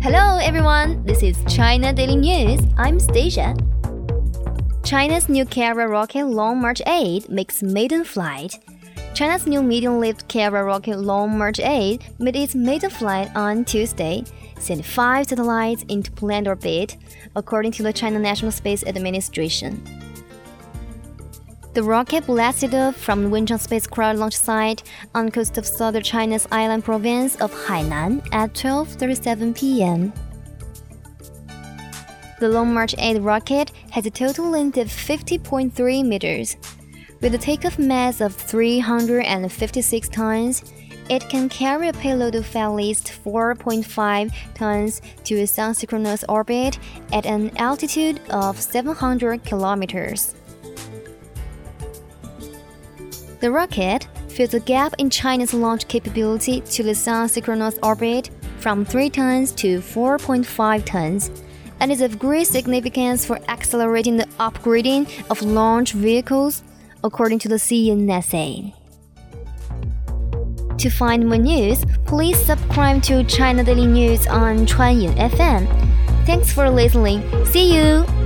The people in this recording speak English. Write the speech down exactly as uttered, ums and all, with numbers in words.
Hello everyone, this is China Daily News. I'm Stasia. China's new Kiara rocket Long March eight makes maiden flight. China's new medium-lift Kiara rocket Long March eight made its maiden flight on Tuesday, sent five satellites into planned orbit, according to the China National Space Administration. The rocket blasted off from Wenchang spacecraft launch site on the coast of southern China's island province of Hainan at twelve thirty-seven p m The Long March eight rocket has a total length of fifty point three meters. With a takeoff mass of three hundred fifty-six tons, it can carry a payload of at least four point five tons to a sun-synchronous orbit at an altitude of seven hundred kilometers. The rocket fills a gap in China's launch capability to the sun-synchronous orbit from three tons to four point five tons, and is of great significance for accelerating the upgrading of launch vehicles, according to the C N S A. To find more news, please subscribe to China Daily News on Chuanying F M. Thanks for listening. See you!